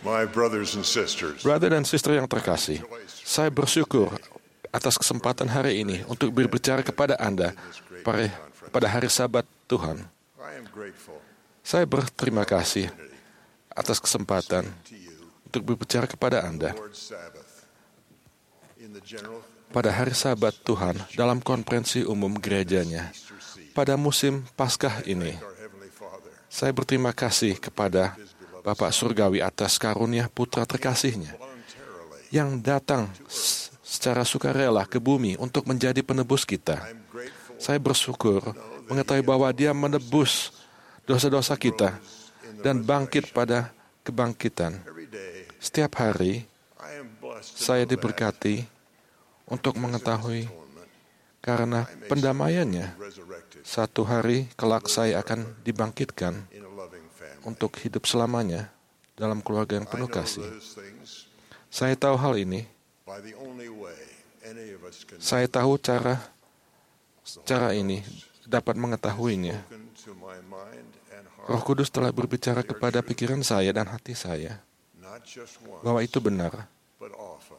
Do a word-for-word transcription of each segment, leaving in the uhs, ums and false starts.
My brothers and sisters, Brother dan sister yang terkasih, saya bersyukur atas kesempatan hari ini untuk berbicara kepada Anda pada, pada hari Sabat Tuhan. I am grateful Saya berterima kasih atas kesempatan to you untuk berbicara kepada Anda Lord's Sabbath in the general pada hari Sabat Tuhan dalam konferensi umum gerejanya Easter season. pada musim Paskah ini. Our Heavenly Father, Saya berterima kasih kepada Bapak Surgawi atas karunia putra terkasihnya voluntarily, yang datang s- secara sukarela ke bumi untuk menjadi penebus kita. I'm grateful Saya bersyukur mengetahui bahwa Dia menebus dosa-dosa kita dan bangkit pada kebangkitan. every day. Setiap hari I am blessed to saya know that diberkati untuk mengetahui atonement, karena pendamaiannya resurrected satu hari kelak saya akan dibangkitkan in a loving family. untuk hidup selamanya dalam keluarga yang I penuh know kasih. those things Saya tahu hal ini. by the only way any of us can Saya tahu cara cara ini dapat mengetahuinya. spoken to my mind and Roh heart, Kudus telah berbicara kepada pikiran saya dan hati saya not just once, bahwa itu benar. but often.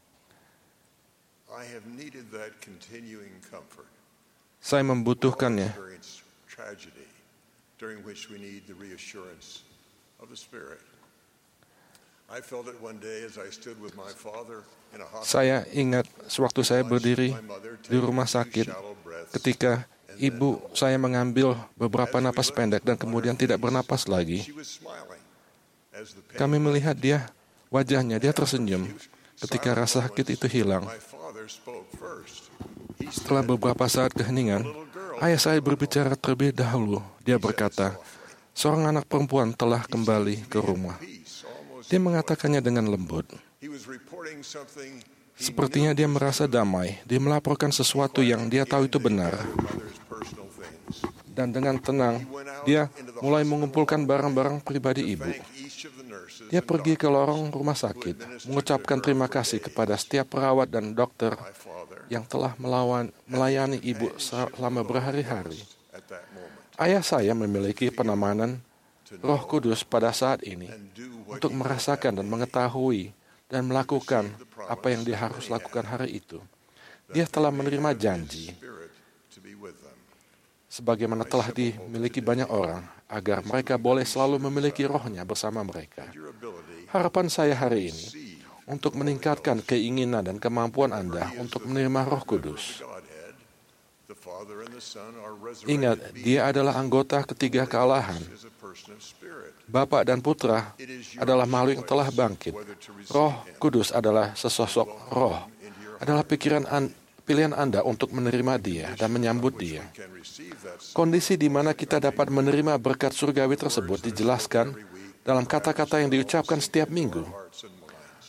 I have needed that continuing comfort. Saya We all membutuhkannya. experience tragedy, during which we need the reassurance of the Spirit. I felt it one day as I stood with my father in a hospital. Saya ingat sewaktu saya berdiri My mother di taking rumah a few sakit shallow breaths, ketika ibu saya mengambil beberapa napas pendek dan kemudian tidak bernapas lagi. she was smiling as the pain Kami melihat dia, wajahnya dia tersenyum ketika rasa sakit itu hilang. My father spoke first. He Setelah beberapa saat keheningan, ayah saya berbicara terlebih dahulu. Dia berkata, seorang anak perempuan telah kembali ke rumah. peace almost. Dia mengatakannya dengan lembut. He was reporting something he Sepertinya dia merasa damai. Dia melaporkan sesuatu yang dia tahu itu benar. mother's personal things. Dan dengan tenang, dia mulai mengumpulkan barang-barang pribadi ibu. Thank each of the nurses Dia and pergi ke lorong rumah sakit, mengucapkan terima kasih kepada setiap perawat dan dokter my father yang telah melawan, melayani ibu selama berhari-hari. at that moment Ayah saya memiliki penamanan Roh Kudus pada saat ini and do what untuk merasakan dan mengetahui dan melakukan apa yang dia harus lakukan hari itu. Dia telah menerima janji, Spirit to be with them. sebagaimana telah dimiliki banyak orang, agar mereka boleh selalu memiliki rohnya bersama mereka. Your ability Harapan saya hari ini see untuk meningkatkan keinginan dan kemampuan Anda untuk menerima Roh Kudus. Godhead, the Father and the Son are Ingat, resurrected Dia adalah anggota ketiga kealahan. as a person of spirit. Bapa dan Putra It is your adalah makhluk yang telah bangkit. whether to receive Roh him Kudus adalah sesosok roh. into your Adalah pikiran an- pilihan Anda untuk menerima Dia dan menyambut Dia. can receive that Kondisi di mana kita dapat menerima berkat surgawi tersebut dijelaskan dalam kata-kata yang diucapkan setiap minggu. hearts and minds.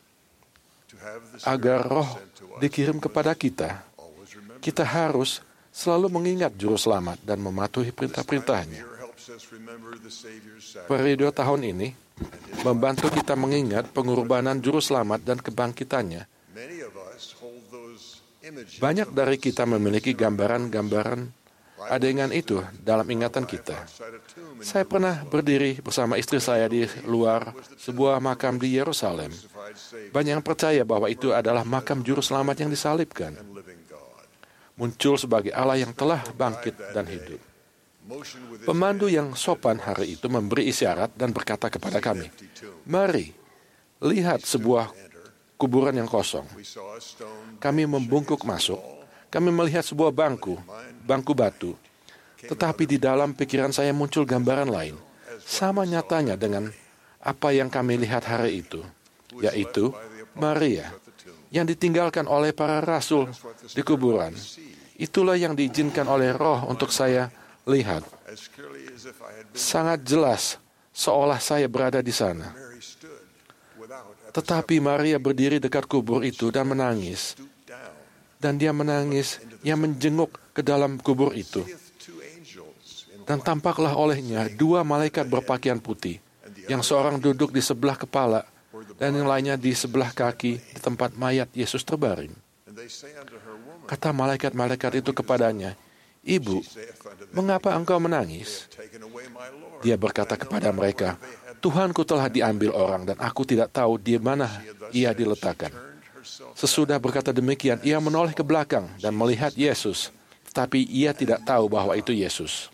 To have the Agar Spirit roh sent to us, dikirim kepada kita, always remember. kita harus selalu mengingat juru selamat dan mematuhi perintah-perintahnya. Here helps us remember the Savior's sacrifice. Periode tahun ini membantu kita mengingat pengorbanan juru selamat dan kebangkitannya. Many of us hold those images Banyak of dari us kita memiliki gambaran-gambaran adegan itu dalam ingatan kita. outside a tomb in Saya pernah berdiri bersama istri saya di luar sebuah makam di Yerusalem. crucified Savior Banyak yang percaya bahwa itu adalah makam juru selamat yang disalibkan, and living God. muncul sebagai Allah yang telah bangkit dan hidup. Motion with his Pemandu yang sopan hari itu memberi isyarat dan berkata kepada kami, empty tomb. "Mari, lihat sebuah Enter. kuburan yang kosong." We saw a stone Kami membungkuk masuk. Kami melihat sebuah bangku, bangku batu. Tetapi di dalam pikiran saya muncul gambaran lain, sama nyatanya dengan apa yang kami lihat hari itu, yaitu Maria, yang ditinggalkan oleh para rasul di kuburan. Itulah yang diizinkan oleh Roh untuk saya lihat. as clearly as if I had been Sangat jelas, seolah saya berada di sana. Mary stood without at the Tetapi Maria berdiri dekat kubur itu dan menangis. stoop down. Dan dia menangis, ia menjenguk ke dalam kubur itu. Seeth two angels in Dan tampaklah olehnya dua malaikat berpakaian putih, yang seorang duduk di sebelah kepala dan yang lainnya di sebelah kaki di tempat mayat Yesus terbaring. and they say unto her, Woman, Kata malaikat-malaikat itu kepadanya, "Ibu, saith unto them, mengapa engkau menangis?" taken away my Lord. Dia berkata kepada mereka, Tuhanku telah diambil orang dan aku tidak tahu di mana ia diletakkan. Sesudah berkata demikian, ia menoleh ke belakang dan melihat Yesus, tetapi ia tidak tahu bahwa itu Yesus.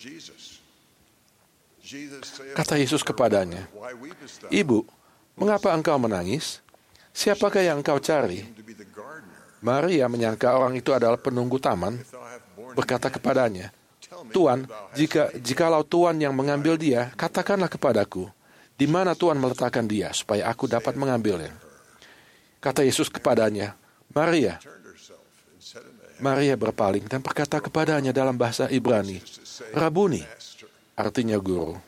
Kata Yesus kepadanya, "Ibu, mengapa engkau menangis? Siapakah yang engkau cari?" Maria menyangka orang itu adalah penunggu taman, berkata kepadanya, "Tuan, jika jikalau Tuan yang mengambil dia, katakanlah kepadaku, di mana Tuan meletakkan dia, supaya aku dapat mengambilnya." Kata Yesus kepadanya, "Maria." Maria berpaling dan berkata kepadanya dalam bahasa Ibrani, "Rabuni," artinya guru.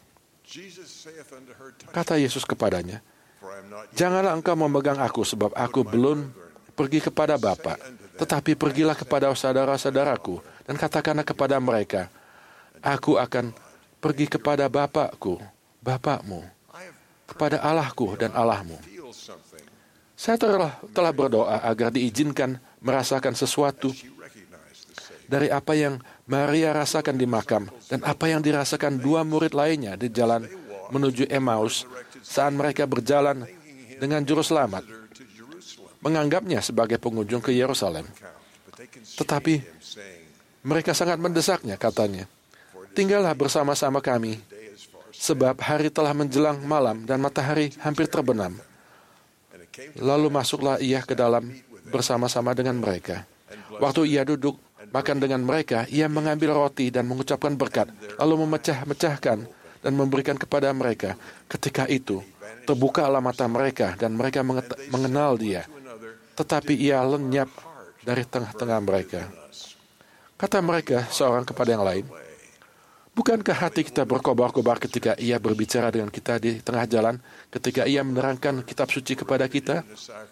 Kata Yesus kepadanya, "Janganlah engkau memegang aku, sebab aku belum pergi kepada Bapa, tetapi pergilah kepada saudara-saudaraku dan katakanlah kepada mereka, aku akan pergi kepada Bapakku, Bapakmu, kepada Allahku dan Allahmu." Saya telah, telah berdoa agar diizinkan merasakan sesuatu dari apa yang Maria rasakan di makam dan apa yang dirasakan dua murid lainnya di jalan menuju Emmaus saat mereka berjalan dengan juru selamat, menganggapnya sebagai pengunjung ke Yerusalem. Tetapi mereka sangat mendesaknya, katanya, "Tinggallah bersama-sama kami, sebab hari telah menjelang malam dan matahari hampir terbenam." Lalu masuklah ia ke dalam bersama-sama dengan mereka. Waktu ia duduk makan dengan mereka, ia mengambil roti dan mengucapkan berkat, lalu memecah-mecahkan dan memberikan kepada mereka. Ketika itu, terbukalah mata mereka dan mereka mengenal dia. Tetapi ia lenyap dari tengah-tengah mereka. Kata mereka seorang kepada yang lain, "Bukankah hati kita berkobar-kobar ketika ia berbicara dengan kita di tengah jalan, ketika ia menerangkan kitab suci kepada kita?"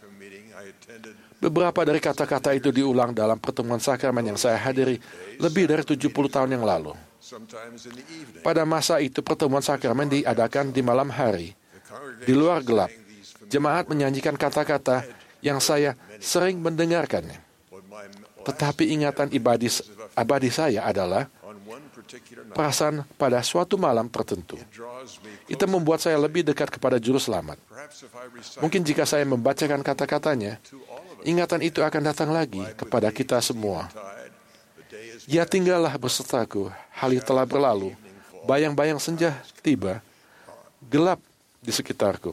Beberapa dari kata-kata itu diulang dalam pertemuan sakramen yang saya hadiri lebih dari tujuh puluh tahun yang lalu. Pada masa itu pertemuan sakramen diadakan di malam hari, di luar gelap. Jemaat menyanyikan kata-kata yang saya sering mendengarkannya. Tetapi ingatan ibadi, abadi saya adalah perasaan pada suatu malam tertentu. Itu membuat saya lebih dekat kepada Juru Selamat. Mungkin jika saya membacakan kata-katanya, ingatan itu akan datang lagi kepada kita semua. "Ya tinggallah besertaku, hari telah berlalu, bayang-bayang senja tiba, gelap di sekitarku.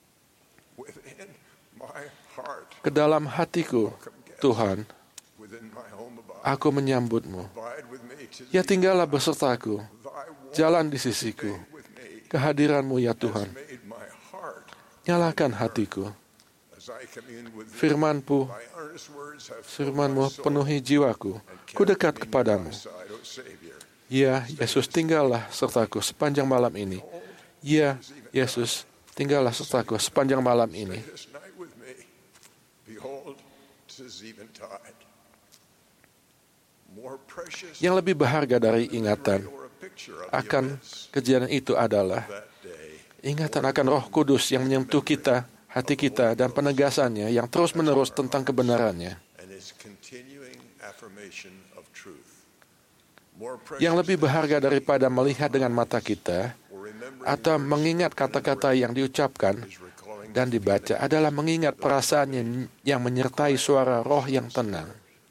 Ke dalam hatiku, Tuhan, aku menyambutmu. Ya tinggallah besertaku, jalan di sisiku, kehadiranmu ya Tuhan. Nyalakan hatiku. Firmanmu, firmanmu penuhi jiwaku, ku dekat kepadamu. Ya Yesus, tinggallah sertaku sepanjang malam ini. Ya Yesus, tinggallah sertaku sepanjang malam ini." Yang lebih berharga dari ingatan akan kejadian itu adalah ingatan akan Roh Kudus yang menyentuh kita, hati kita, dan penegasannya yang terus-menerus tentang kebenarannya. Yang lebih berharga daripada melihat dengan mata kita atau mengingat kata-kata yang diucapkan dan dibaca adalah mengingat perasaan yang, yang menyertai suara roh yang tenang.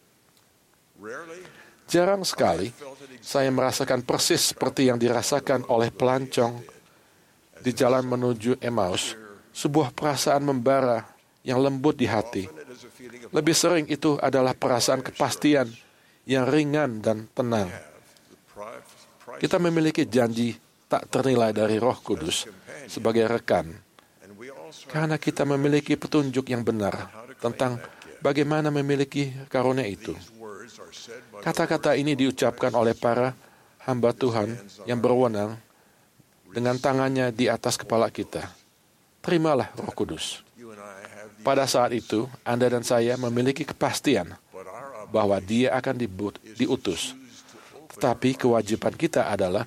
Jarang sekali saya merasakan persis seperti yang dirasakan oleh pelancong di jalan menuju Emmaus, sebuah perasaan membara yang lembut di hati. Lebih sering itu adalah perasaan kepastian yang ringan dan tenang. Kita memiliki janji tak ternilai dari Roh Kudus sebagai rekan, karena kita memiliki petunjuk yang benar tentang bagaimana memiliki karunia itu. Kata-kata ini diucapkan oleh para hamba Tuhan yang berwenang dengan tangannya di atas kepala kita. Terimalah Roh Kudus. Pada saat itu, Anda dan saya memiliki kepastian bahwa Dia akan diutus. Tetapi kewajiban kita adalah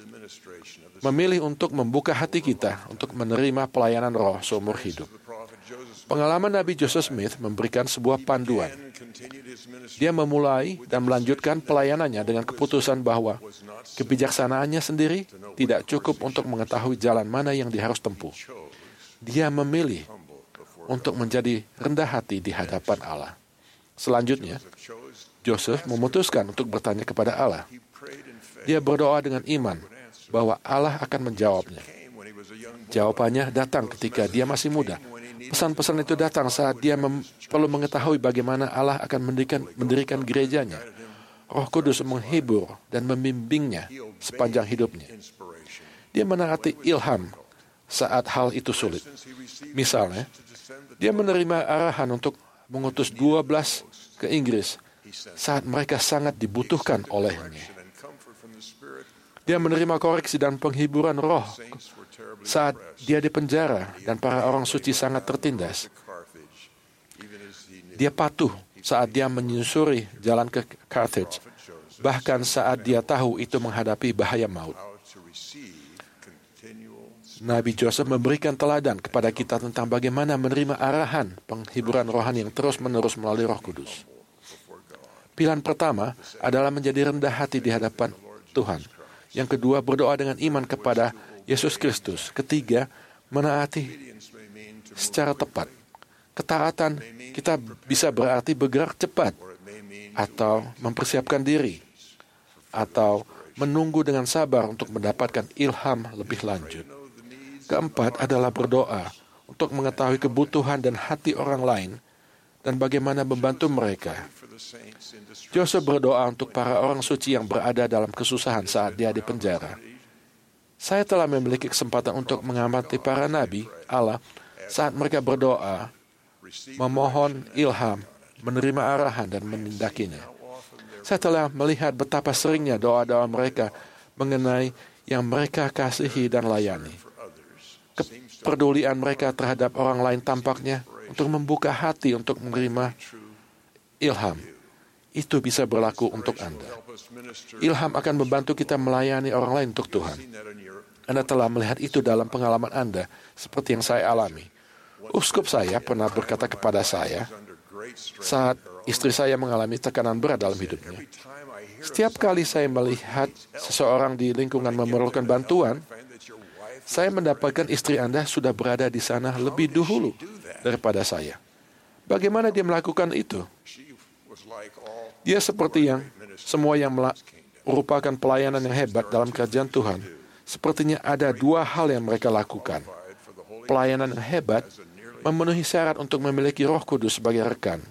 memilih untuk membuka hati kita untuk menerima pelayanan roh seumur hidup. Pengalaman Nabi Joseph Smith memberikan sebuah panduan. Dia memulai dan melanjutkan pelayanannya dengan keputusan bahwa kebijaksanaannya sendiri tidak cukup untuk mengetahui jalan mana yang dia harus tempuh. Dia memilih untuk menjadi rendah hati di hadapan Allah. Selanjutnya, Joseph memutuskan untuk bertanya kepada Allah. Dia berdoa dengan iman bahwa Allah akan menjawabnya. Jawabannya datang ketika dia masih muda. Pesan-pesan itu datang saat dia mem- perlu mengetahui bagaimana Allah akan mendirikan, mendirikan gerejanya. Roh Kudus menghibur dan membimbingnya sepanjang hidupnya. Dia menaati ilham saat hal itu sulit. Misalnya, dia menerima arahan untuk mengutus dua belas ke Inggris saat mereka sangat dibutuhkan olehnya. Dia menerima koreksi dan penghiburan roh saat dia di penjara dan para orang suci sangat tertindas. Dia patuh saat dia menyusuri jalan ke Carthage, bahkan saat dia tahu itu menghadapi bahaya maut. Nabi Joseph memberikan teladan kepada kita tentang bagaimana menerima arahan penghiburan rohani yang terus-menerus melalui Roh Kudus. Pilihan pertama adalah menjadi rendah hati di hadapan Tuhan. Yang kedua, berdoa dengan iman kepada Yesus Kristus. Ketiga, menaati secara tepat. Ketaatan kita bisa berarti bergerak cepat, atau mempersiapkan diri, atau menunggu dengan sabar untuk mendapatkan ilham lebih lanjut. Keempat adalah berdoa untuk mengetahui kebutuhan dan hati orang lain dan bagaimana membantu mereka. Joseph berdoa untuk para orang suci yang berada dalam kesusahan saat dia di penjara. Saya telah memiliki kesempatan untuk mengamati para nabi Allah saat mereka berdoa, memohon ilham, menerima arahan, dan menindakinya. Saya telah melihat betapa seringnya doa-doa mereka mengenai yang mereka kasihi dan layani. Kepedulian mereka terhadap orang lain tampaknya untuk membuka hati untuk menerima ilham. Itu bisa berlaku untuk Anda. Ilham akan membantu kita melayani orang lain untuk Tuhan. Anda telah melihat itu dalam pengalaman Anda, seperti yang saya alami. Uskup saya pernah berkata kepada saya, saat istri saya mengalami tekanan berat dalam hidupnya, setiap kali saya melihat seseorang di lingkungan memerlukan bantuan, saya mendapatkan istri Anda sudah berada di sana lebih dahulu daripada saya. Bagaimana dia melakukan itu? Dia seperti yang semua yang merupakan pelayanan yang hebat dalam kerajaan Tuhan. Sepertinya ada dua hal yang mereka lakukan. Pelayanan yang hebat memenuhi syarat untuk memiliki Roh Kudus sebagai rekan.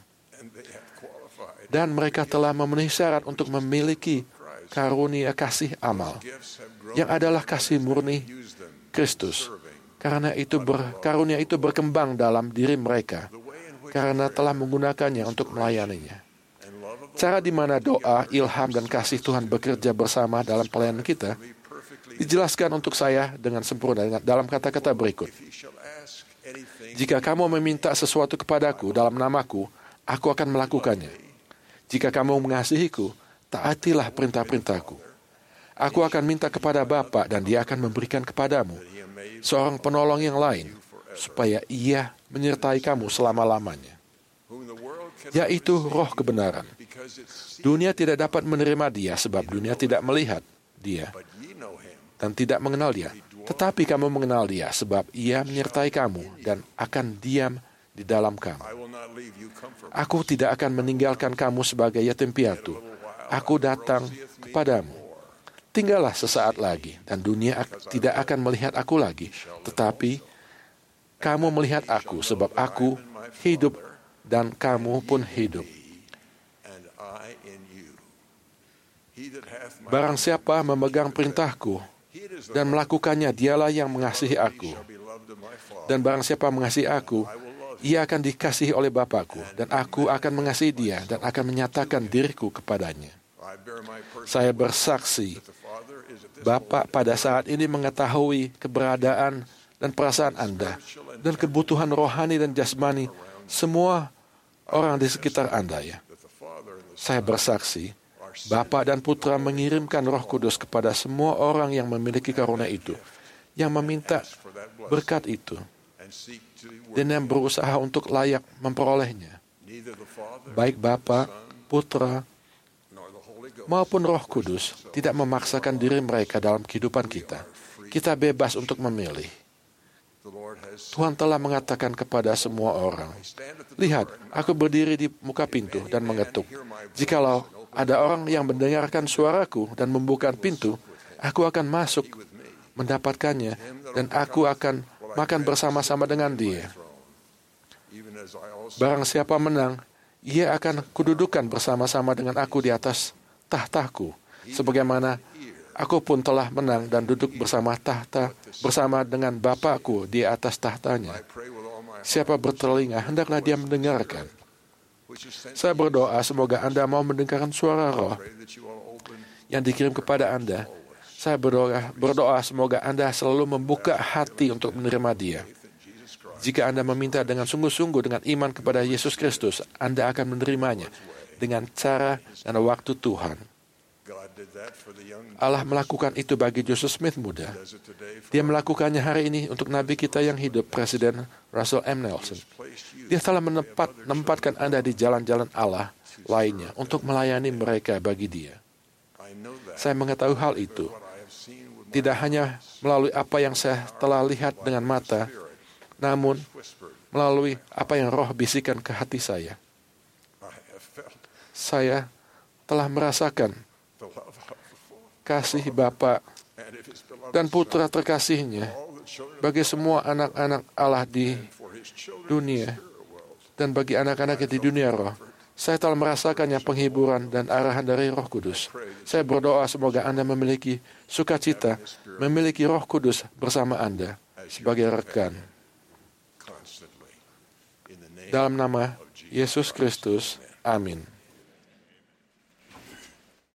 Dan mereka telah memenuhi syarat untuk memiliki karunia kasih amal, yang adalah kasih murni Kristus. Karena itu ber, karunia itu berkembang dalam diri mereka, karena telah menggunakannya untuk melayaninya. Cara di mana doa, ilham, dan kasih Tuhan bekerja bersama dalam pelayanan kita dijelaskan untuk saya dengan sempurna dalam kata-kata berikut. Jika kamu meminta sesuatu kepadaku dalam namaku, aku akan melakukannya. Jika kamu mengasihiku, taatilah perintah-perintahku. Aku akan minta kepada Bapa dan Dia akan memberikan kepadamu seorang penolong yang lain, supaya Ia menyertai kamu selama-lamanya, yaitu Roh kebenaran. Dunia tidak dapat menerima Dia sebab dunia tidak melihat Dia dan tidak mengenal Dia. Tetapi kamu mengenal Dia sebab Ia menyertai kamu dan akan diam di dalam kamu. Aku tidak akan meninggalkan kamu sebagai yatim piatu. Aku datang kepadamu. Tinggallah sesaat lagi, dan dunia tidak akan melihat aku lagi. Tetapi kamu melihat aku sebab aku hidup dan kamu pun hidup. Barang siapa memegang perintahku dan melakukannya, dialah yang mengasihi aku. Dan barang siapa mengasihi aku, ia akan dikasihi oleh Bapakku, dan aku akan mengasihi dia dan akan menyatakan diriku kepadanya. Saya bersaksi, Bapa pada saat ini mengetahui keberadaan dan perasaan Anda dan kebutuhan rohani dan jasmani semua orang di sekitar Anda, ya. Saya bersaksi, Bapa dan Putra mengirimkan Roh Kudus kepada semua orang yang memiliki karunia itu, yang meminta berkat itu, dan yang berusaha untuk layak memperolehnya. Baik Bapa, Putra, maupun Roh Kudus tidak memaksakan diri mereka dalam kehidupan kita. Kita bebas untuk memilih. Tuhan telah mengatakan kepada semua orang, "Lihat, aku berdiri di muka pintu dan mengetuk. Jikalau ada orang yang mendengarkan suaraku dan membuka pintu, aku akan masuk mendapatkannya dan aku akan makan bersama-sama dengan dia. Barang siapa menang, ia akan kududukan bersama-sama dengan aku di atas tahtaku, sebagaimana aku pun telah menang dan duduk bersama tahta bersama dengan Bapakku di atas tahtanya. Siapa bertelinga, hendaklah dia mendengarkan." Saya berdoa semoga Anda mau mendengarkan suara Roh yang dikirim kepada Anda. Saya berdoa, berdoa semoga Anda selalu membuka hati untuk menerima Dia. Jika Anda meminta dengan sungguh-sungguh dengan iman kepada Yesus Kristus, Anda akan menerimanya dengan cara dan waktu Tuhan. Allah melakukan itu bagi Joseph Smith muda. Dia melakukannya hari ini untuk Nabi kita yang hidup, Presiden Russell M. Nelson. Dia telah menempat, menempatkan Anda di jalan-jalan Allah lainnya untuk melayani mereka bagi Dia. Saya mengetahui hal itu, tidak hanya melalui apa yang saya telah lihat dengan mata, namun melalui apa yang Roh bisikan ke hati saya. Saya telah merasakan kasih Bapa dan Putra terkasihnya bagi semua anak-anak Allah di dunia dan bagi anak-anak di dunia roh. Saya telah merasakannya penghiburan dan arahan dari Roh Kudus. Saya berdoa semoga Anda memiliki sukacita, memiliki Roh Kudus bersama Anda sebagai rekan. Dalam nama Yesus Kristus, amin.